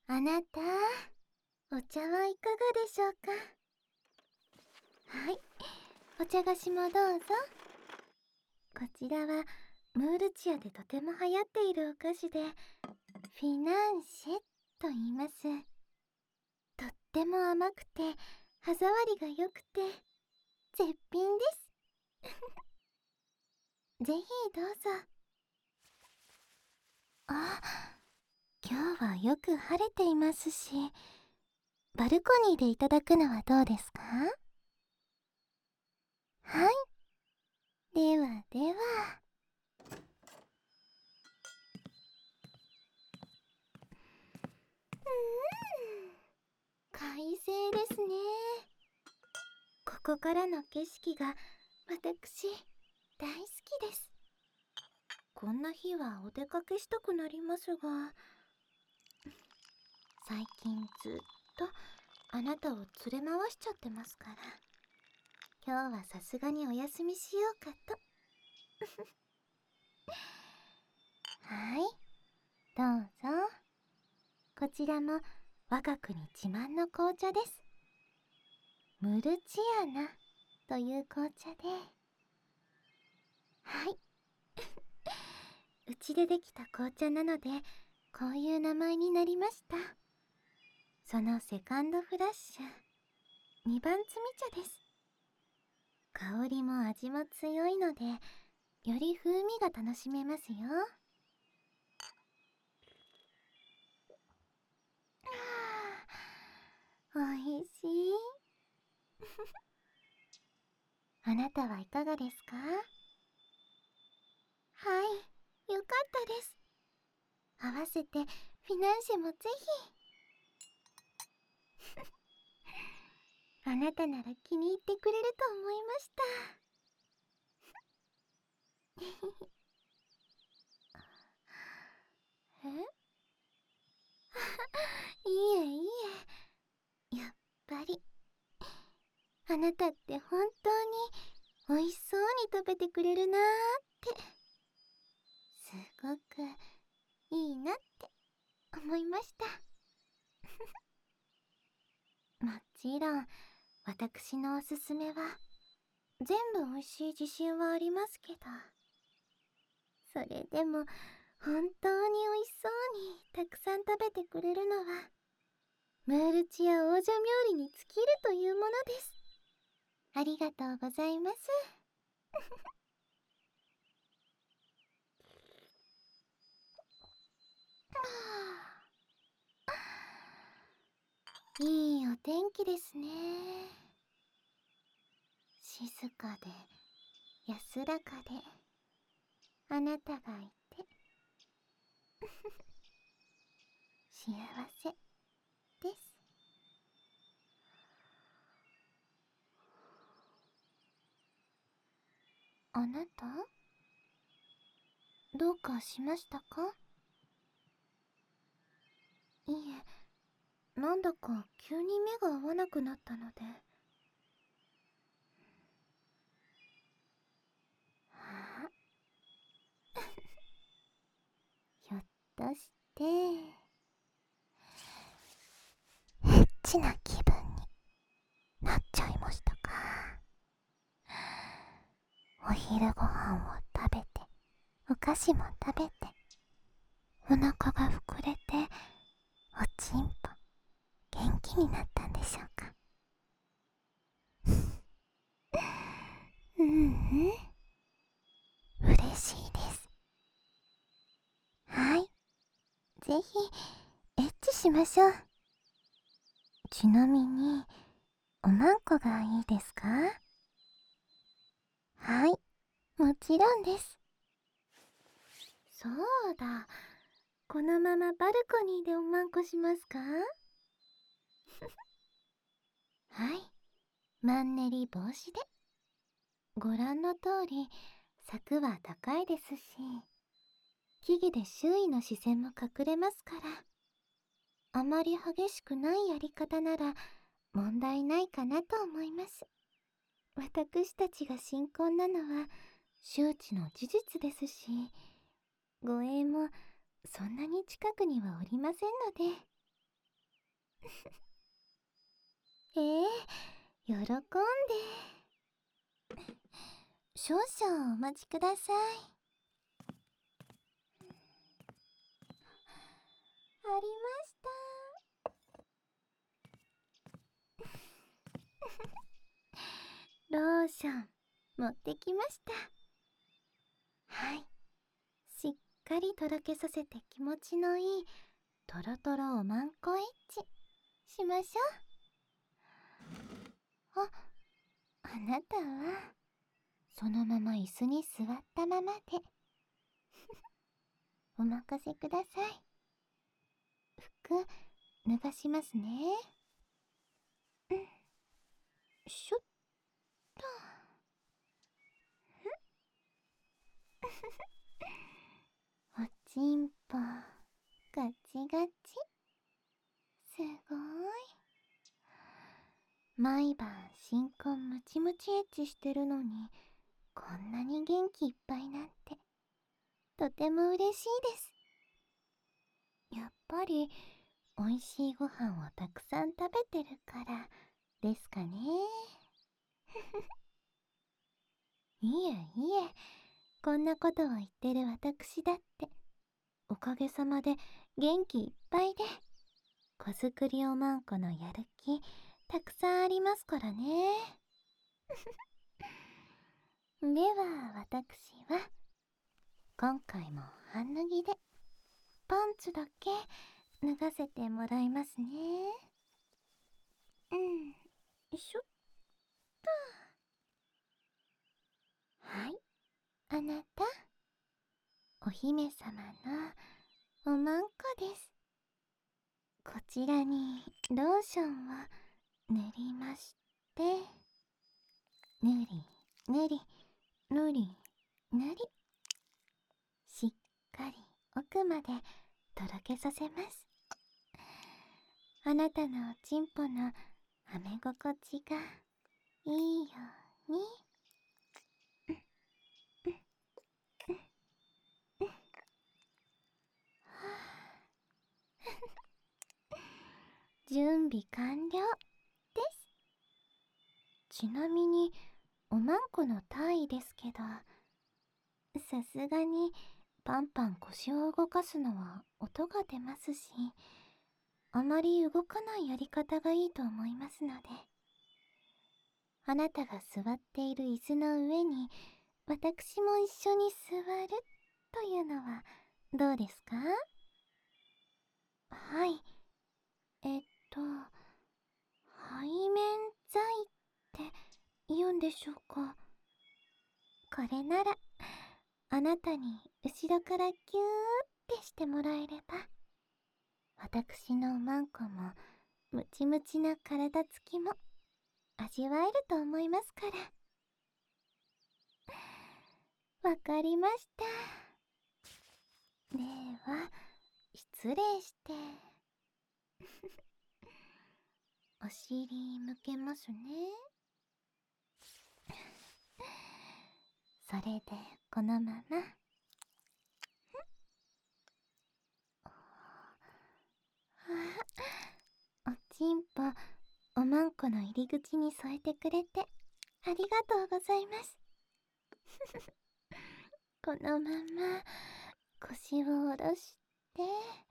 あなた、お茶はいかがでしょうか。はい、お茶菓子もどうぞ。こちらはムールチアでとても流行っているお菓子で、フィナンシェと言います。とっても甘くて歯触りが良くて絶品です。ぜひどうぞ。あ、今日はよく晴れていますし、バルコニーでいただくのはどうですか？はい、ではでは。快晴ですね。ここからの景色が私大好きです。こんな日はお出かけしたくなりますが、最近ずっとあなたを連れ回しちゃってますから、今日はさすがにお休みしようかと。はい、どうぞ。こちらも我が国自慢の紅茶です。ムルチアナという紅茶で、はい、うちでできた紅茶なのでこういう名前になりました。そのセカンドフラッシュ、2番摘み茶です。香りも味も強いので、より風味が楽しめますよ。おいしい。あなたはいかがですか？はい、よかったです。合わせてフィナンシェもぜひ。あなたなら気に入ってくれると思いました。えいえいえ、やっぱりあなたって本当に美味しそうに食べてくれるなーって、すごくいいなって思いました。もちろん私のおすすめは全部美味しい自信はありますけど、それでも本当に美味しそうにたくさん食べてくれるのはムールチア王女冥利に尽きるというものです。ありがとうございます。いいお天気ですね。静かで安らかで、あなたがいて幸せです。あなた、どうかしましたか？いえ、なんだか急に目が合わなくなったので。あひょっとしてエッチな気分になっちゃいましたか？お昼ご飯を食べて、お菓子も食べて、お腹が膨れて、おちんぽ元気になったんでしょうか？うんうん、嬉しいです。はい、ぜひエッチしましょう。ちなみにおまんこがいいですか？はい、もちろんです。そうだ、このままバルコニーでおまんこしますか？はい、マンネリ防止で。ご覧の通り柵は高いですし、木々で周囲の視線も隠れますから、あまり激しくないやり方なら問題ないかなと思います。私たちが新婚なのは周知の事実ですし、護衛もそんなに近くにはおりませんので。 喜んで。少々お待ちください。ありました。ローション持ってきました。はい。しっかりとろけさせて気持ちのいいトロトロおまんこエッチしましょう。あなたはそのまま椅子に座ったままでお任せください。服脱がしますね。しょっと。おちんぽガチガチ。すごい。毎晩新婚ムチムチエッチしてるのにこんなに元気いっぱいなんてとても嬉しいです。やっぱりおいしいご飯をたくさん食べてるからですかね。いえいえ、こんなことを言ってる私だっておかげさまで元気いっぱいで、子作りおまんこのやる気たくさんありますからね。では私は今回も半脱ぎでパンツだけ脱がせてもらいますね。しょっと。はい、あなたお姫様のおまんこです。こちらにローションを塗りまして、ぬりぬりぬりぬり、しっかり奥までとろけさせます。あなたのおちんぽのはめ心地がいいように。準備完了です。ちなみにおまんこの体位ですけど、さすがにパンパン腰を動かすのは音が出ますし、あまり動かないやり方がいいと思いますので、あなたが座っている椅子の上に私も一緒に座るというのはどうですか？はい。えっと、背面剤って言うんでしょうか。これならあなたに後ろからキューってしてもらえれば、私のおまんこもムチムチな体つきも味わえると思いますから。わかりました。では失礼して。お尻向けますね。それでこのままおちんぽおまんこの入り口に添えてくれてありがとうございます。このまま腰を下ろして、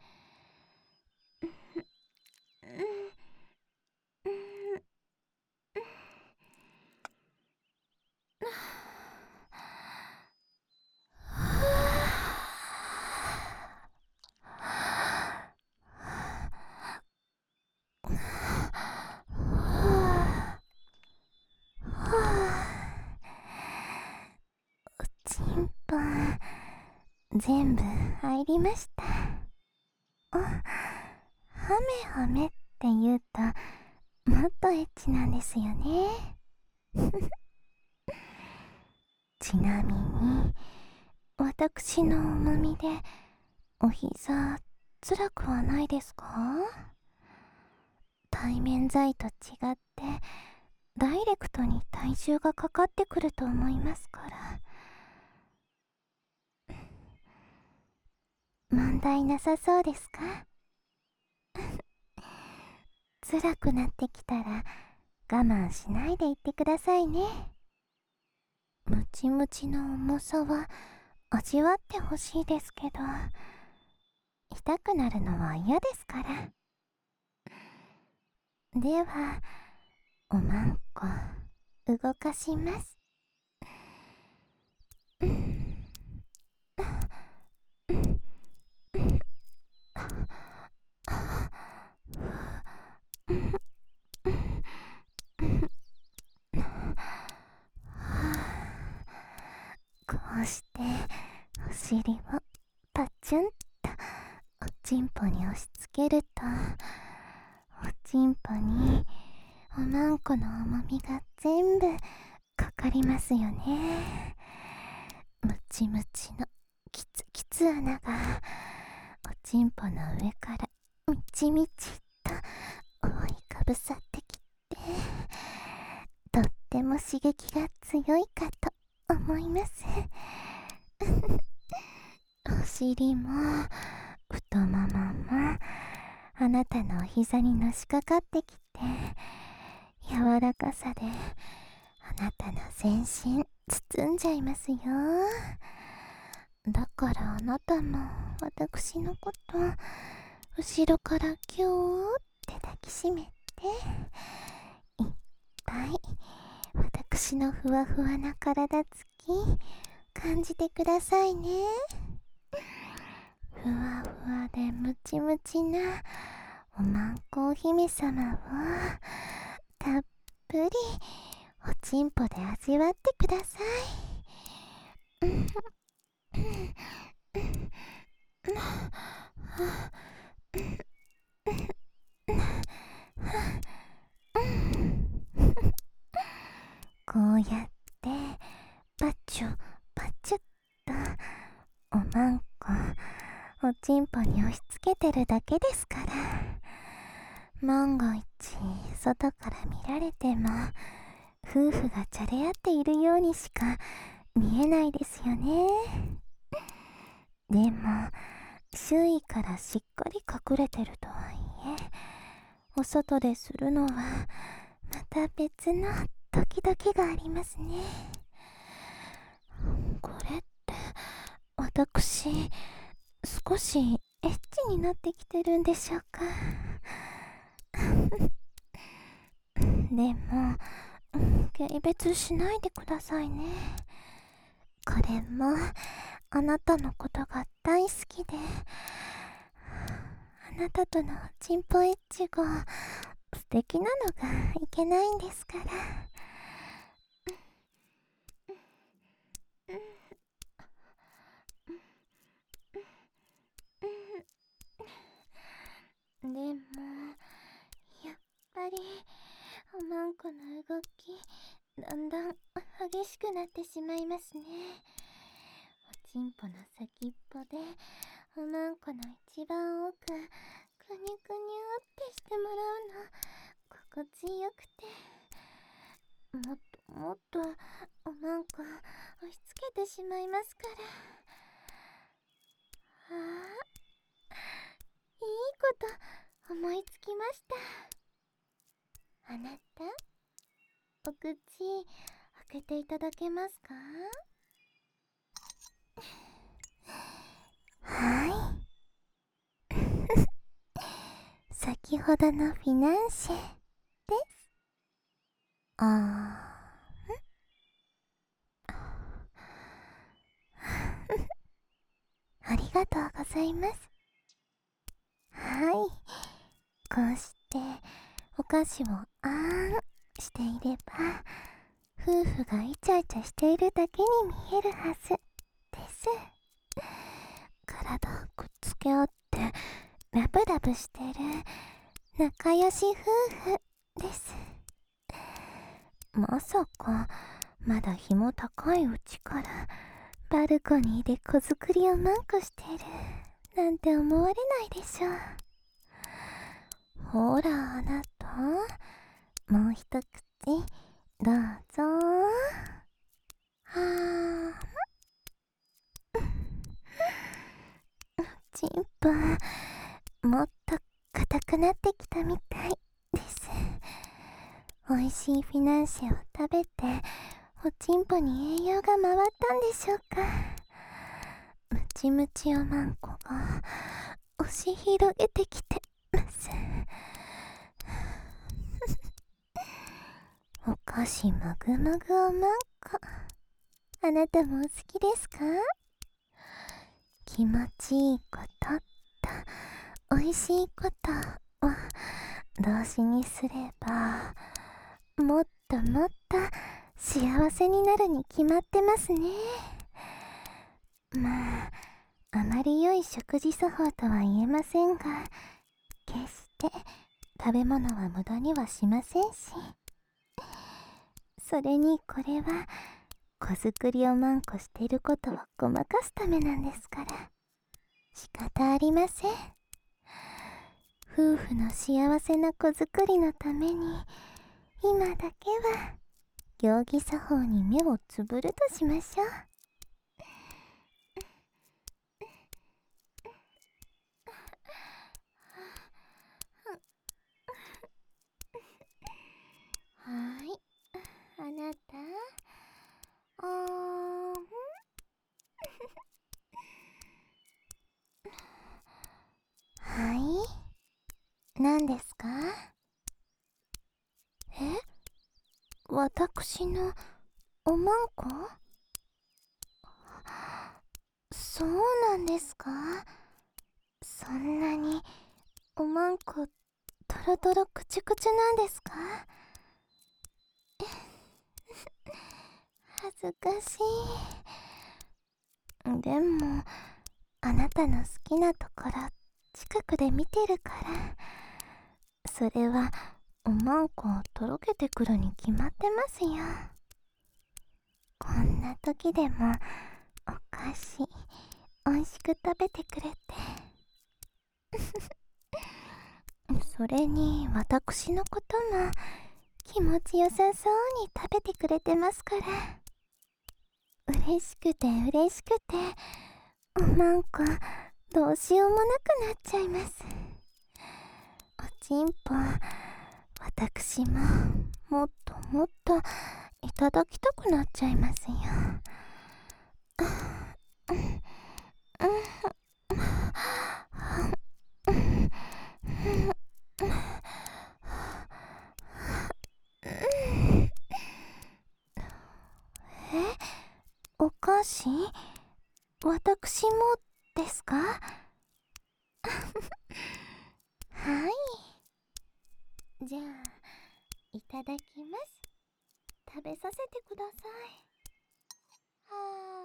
おちんぽ全部入りました。はめはめって言うともっとエッチなんですよね。ちなみに私の重みでお膝辛くはないですか？対面剤と違ってダイレクトに体重がかかってくると思いますから、問題なさそうですか？ 辛くなってきたら我慢しないで言ってくださいね。ムチムチの重さは味わってほしいですけど、痛くなるのは嫌ですから。では、おまんこ動かします。こうしてお尻をパチュンとおちんぽに押し付けると、おちんぽにおまんこの重みが全部かかりますよね。ムチムチのキツキツ穴がおちんぽの上からみちみちと覆いかぶさってきて、とっても刺激が強いかと思います。お尻も太もももあなたのお膝にのしかかってきて、柔らかさであなたの全身包んじゃいますよ。だからあなたも私のこと後ろからギューって抱きしめて、いっぱい私のふわふわな体つき感じてくださいね。ふわふわでムチムチなおまんこお姫様をたっぷりおちんぽで味わってください。こうやってパチュパチュっとおまんこおちんぽに押し付けてるだけですから、万が一外から見られても夫婦がじゃれ合っているようにしか見えないですよね。でも周囲からしっかり隠れてるとはいえ、お外でするのはまた別のドキドキがありますね。これって私少しエッチになってきてるんでしょうか。でも軽蔑しないでくださいね。これもあなたのことが大好きで、あなたとのチンポエッチが素敵なのがいけないんですから。でもやっぱりおまんこの動きだんだん激しくなってしまいますね。おちんぽの先っぽでおまんこの一番奥くにゅくにゅってしてもらうの心地よくて、もっともっとおまんこ押し付けてしまいますから。ああ、いいこと思いつきました。あなた、お口開けていただけますか？はい。先ほどのフィナンシェです。ありがとうございます。はい。こうしてお菓子をあーんしていれば、夫婦がイチャイチャしているだけに見えるはずです。体をくっつけ合ってラブラブしてる仲良し夫婦です。まさかまだ日も高いうちからバルコニーで子作りをマンコしてるなんて思われないでしょう。ほらあなた、もう一口どうぞ。はーちんぽもっと硬くなってきたみたいで美味しいフィナンシェを食べておちんぽに栄養が回ったんでしょうか。ムチムチおまんこが押し広げてきてます。お菓子もぐもぐおまんこ、あなたもお好きですか？気持ちいいことと美味しいことを動詞にすれば、もっともっと幸せになるに決まってますね。まあ、あまり良い食事作法とは言えませんが、決して食べ物は無駄にはしませんし、それにこれは子作りをまんこしていることをごまかすためなんですから、仕方ありません。夫婦の幸せな子作りのために、今だけは行儀作法に目をつぶるとしましょう。はい、あなた、はい、何ですか？え？私のおまんこ？そうなんですか？そんなにおまんこトロトロくちゅくちゅなんですか？恥ずかしい。でもあなたの好きなところ近くで見てるから、それはおまんこをとろけてくるに決まってますよ。こんな時でもお菓子おいしく食べてくれてそれに私のことも気持ちよさそうに食べてくれてますから、嬉しくて嬉しくておまんこどうしようもなくなっちゃいます。おちんぽ、私ももっともっといただきたくなっちゃいますよ。え、お菓子？私もですか？はい。じゃあ、いただきます。食べさせてください。は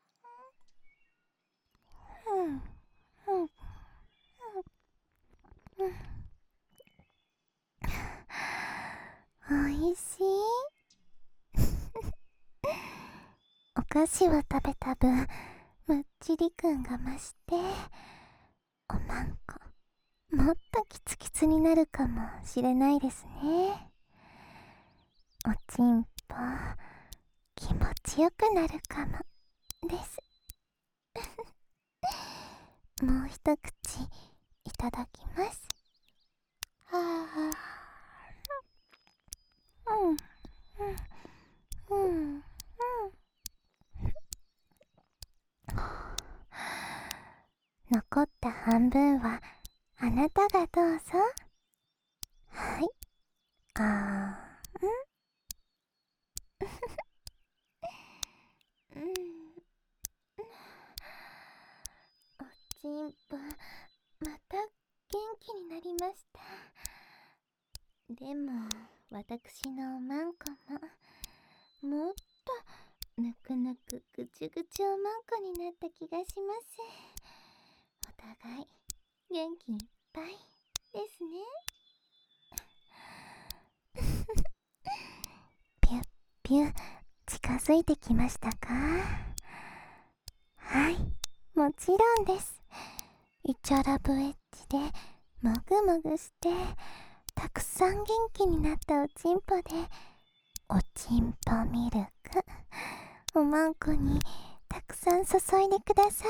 あ。うん。うん。うん。おいしい。お菓子を食べた分、むっちり感が増して、おまんこ、もっとキツキツになるかもしれないですね。おちんぽ、気持ちよくなるかもです。もう一口いただきます。はあ。うん。うん。うん。残った半分はあなたがどうぞ。はい。うん。おちんぽ、また元気になりました。でも私のおまんこももっとぬくぬくぐちゅぐちゅおまんこになった気がします。お互い元気いっぱいですね。ピュッピュッ、近づいてきましたか？はい、もちろんです。イチャラブエッジでもぐもぐしてたくさん元気になったおちんぽで、おちんぽミルクおまんこにたくさん注いでください。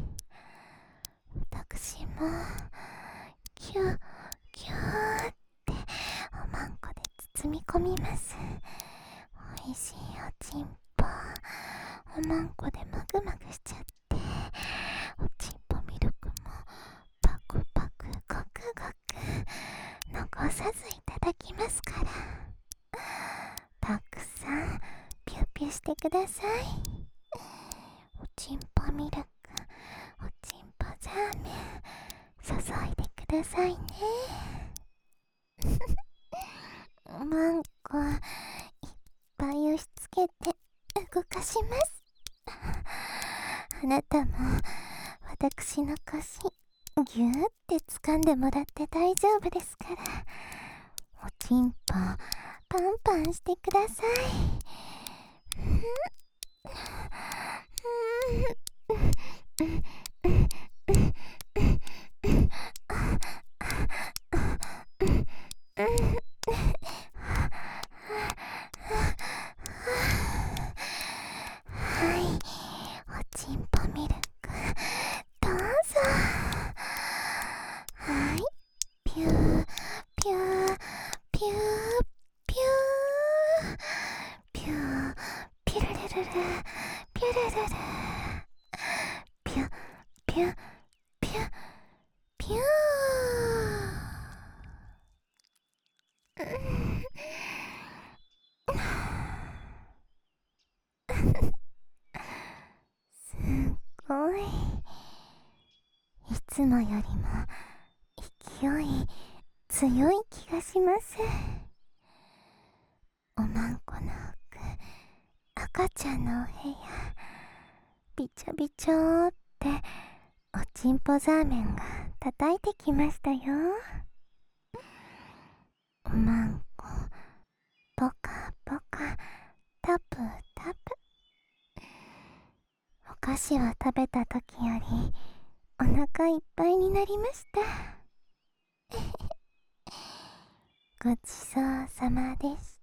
私もキュッキューっておまんこで包み込みます。おいしいおちんぽ、おまんこでマグマグしちゃって、おちんぽミルクもパクパクゴクゴク残さずいただきますから、たくさんピュピュしてください。おちんぽミルク、おちんぽザーメン注いでくださいね。マンコいっぱい押し付けて動かします。あなたも私の腰ぎゅーって掴んでもらって大丈夫ですから、おちんぽパンパンしてください。はい、おちんぽミルクどうぞ。はい、ピューピューピューピューピューピュルルルルピュルルルピュピュピュピュー。すっごい、いつもよりも勢い強い気がします。おまんこの奥、赤ちゃんのお部屋、びちょびちょっておちんぽザーメンが叩いてきましたよ。おまんこポカポカタプタプ。お菓子を食べた時よりお腹いっぱいになりました。ごちそうさまでした。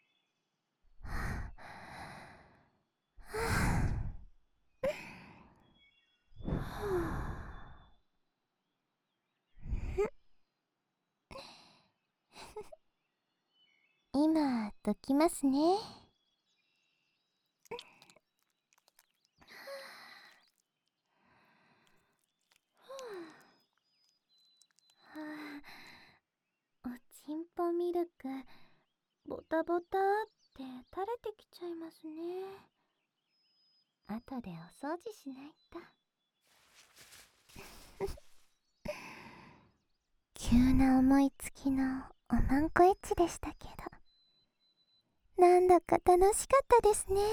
今どきますね。おちんぽミルクボタボタって垂れてきちゃいますね。後でお掃除しないと。急な思いつきのおまんこエッチでしたけど、なんだか楽しかったですね。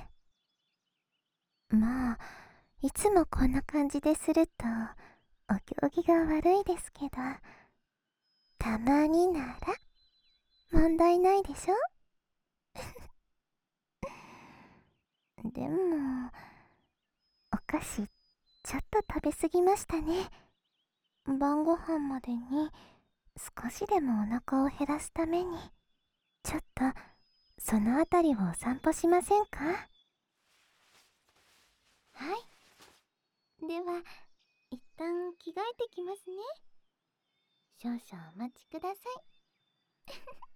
まあいつもこんな感じでするとお行儀が悪いですけど、たまになら問題ないでしょ。でもお菓子ちょっと食べ過ぎましたね。晩ご飯までに少しでもお腹を減らすために、ちょっとそのあたりをお散歩しませんか？はい、では一旦着替えてきますね。少々お待ちください。